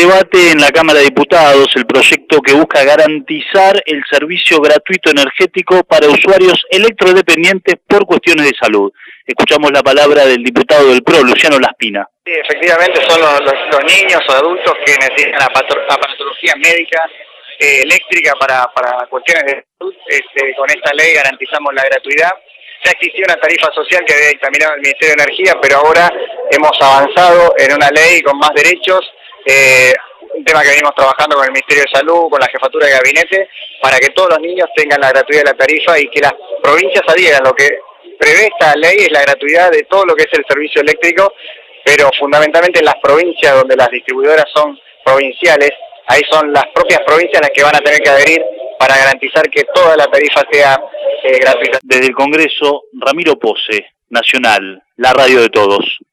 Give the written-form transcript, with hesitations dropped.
debate en la Cámara de Diputados el proyecto que busca garantizar el servicio gratuito energético para usuarios electrodependientes por cuestiones de salud. Escuchamos la palabra del diputado del PRO, Luciano Laspina. Sí, efectivamente son los niños o adultos que necesitan aparatología médica eléctrica para cuestiones de salud. Con esta ley garantizamos la gratuidad. Ya existía una tarifa social que había dictaminado el Ministerio de Energía, pero ahora hemos avanzado en una ley con más derechos, un tema que venimos trabajando con el Ministerio de Salud, con la Jefatura de Gabinete, para que todos los niños tengan la gratuidad de la tarifa y que las provincias adhieran. Lo que prevé esta ley es la gratuidad de todo lo que es el servicio eléctrico, pero fundamentalmente en las provincias donde las distribuidoras son provinciales, ahí son las propias provincias las que van a tener que adherir para garantizar que toda la tarifa sea gratuita. Desde el Congreso, Ramiro Pose, Nacional, la radio de todos.